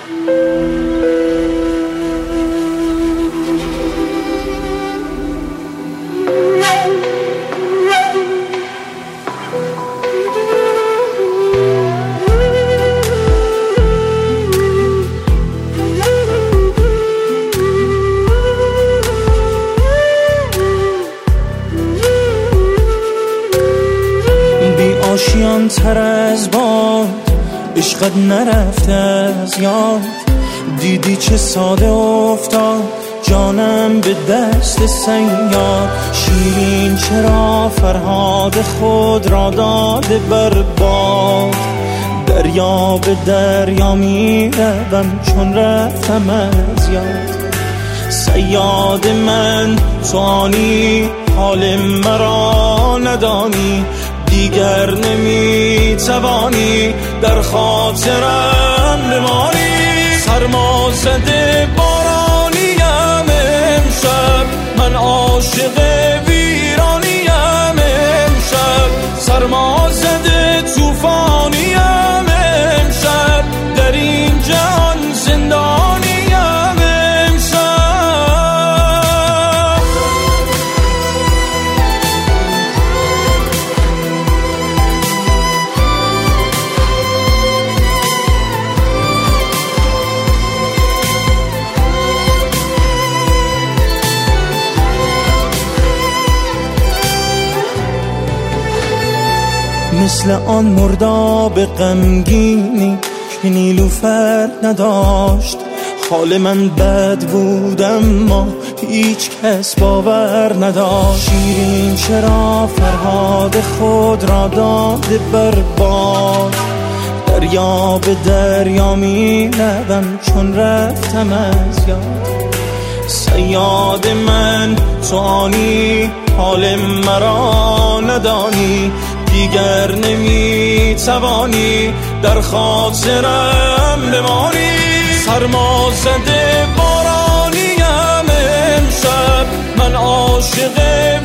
آشیان تر از باد عشقت نرفته از یاد، دیدی چه ساده افتاد جانم به دست صیاد. شیرین چرا فرهاد خود را داده بر باد، دریا به دریا می روم چون رفتم از یاد. صیاد من تو آنی حال مرا ندانی، دیگر نمی توانی در خاطرم بمانی. سرما زده بارانیم امشب، من عاشق ویرانیم امشب. سرما زده طوفانیم امشب، در این جهان زندانیم امشب. مثل آن مرداب غمگینی که نیلوفر نداشت، حال من بد بود اما هیچ کس باور نداشت. شیرین چرا فرهاد خود را داده بر باد، دریا به دریا می روم چون رفتم از یاد. صیاد من تو آنی حال مرا ندانی، دیگر نمی توانی در خاطرم بمانی. سرما زده بارانیم امشب، من عاشق